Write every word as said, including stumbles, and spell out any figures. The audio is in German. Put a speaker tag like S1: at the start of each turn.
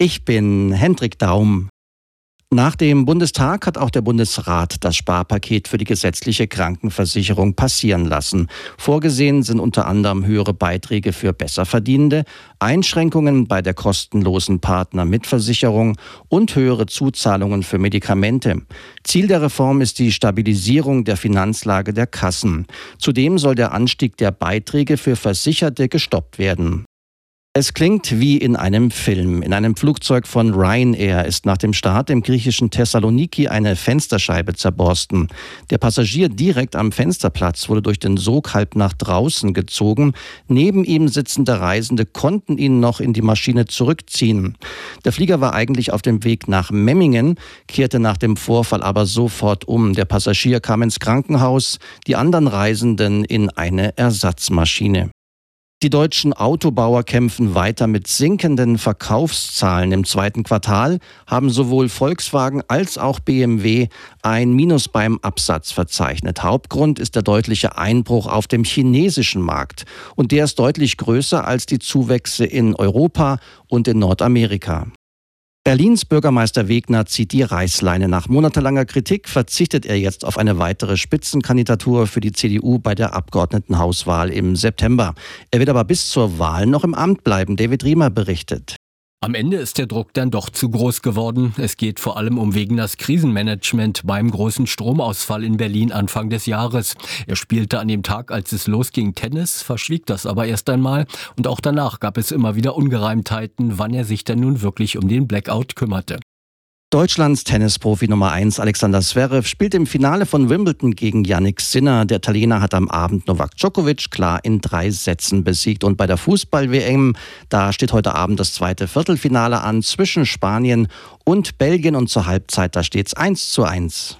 S1: Ich bin Hendrik Daum. Nach dem Bundestag hat auch der Bundesrat das Sparpaket für die gesetzliche Krankenversicherung passieren lassen. Vorgesehen sind unter anderem höhere Beiträge für Besserverdienende, Einschränkungen bei der kostenlosen Partnermitversicherung und höhere Zuzahlungen für Medikamente. Ziel der Reform ist die Stabilisierung der Finanzlage der Kassen. Zudem soll der Anstieg der Beiträge für Versicherte gestoppt werden. Es klingt wie in einem Film. In einem Flugzeug von Ryanair ist nach dem Start im griechischen Thessaloniki eine Fensterscheibe zerborsten. Der Passagier direkt am Fensterplatz wurde durch den Sog halb nach draußen gezogen. Neben ihm sitzende Reisende konnten ihn noch in die Maschine zurückziehen. Der Flieger war eigentlich auf dem Weg nach Memmingen, kehrte nach dem Vorfall aber sofort um. Der Passagier kam ins Krankenhaus, die anderen Reisenden in eine Ersatzmaschine. Die deutschen Autobauer kämpfen weiter mit sinkenden Verkaufszahlen. Im zweiten Quartal haben sowohl Volkswagen als auch B M W ein Minus beim Absatz verzeichnet. Hauptgrund ist der deutliche Einbruch auf dem chinesischen Markt. Und der ist deutlich größer als die Zuwächse in Europa und in Nordamerika. Berlins Bürgermeister Wegner zieht die Reißleine. Nach monatelanger Kritik verzichtet er jetzt auf eine weitere Spitzenkandidatur für die C D U bei der Abgeordnetenhauswahl im September. Er wird aber bis zur Wahl noch im Amt bleiben. David Riemer berichtet.
S2: Am Ende ist der Druck dann doch zu groß geworden. Es geht vor allem um Wegners Krisenmanagement beim großen Stromausfall in Berlin Anfang des Jahres. Er spielte an dem Tag, als es losging, Tennis, verschwieg das aber erst einmal. Und auch danach gab es immer wieder Ungereimtheiten, wann er sich denn nun wirklich um den Blackout kümmerte.
S1: Deutschlands Tennisprofi Nummer eins Alexander Zverev spielt im Finale von Wimbledon gegen Jannik Sinner. Der Italiener hat am Abend Novak Djokovic klar in drei Sätzen besiegt. Und bei der Fußball-W M, da steht heute Abend das zweite Viertelfinale an zwischen Spanien und Belgien. Und zur Halbzeit, da steht's eins zu eins.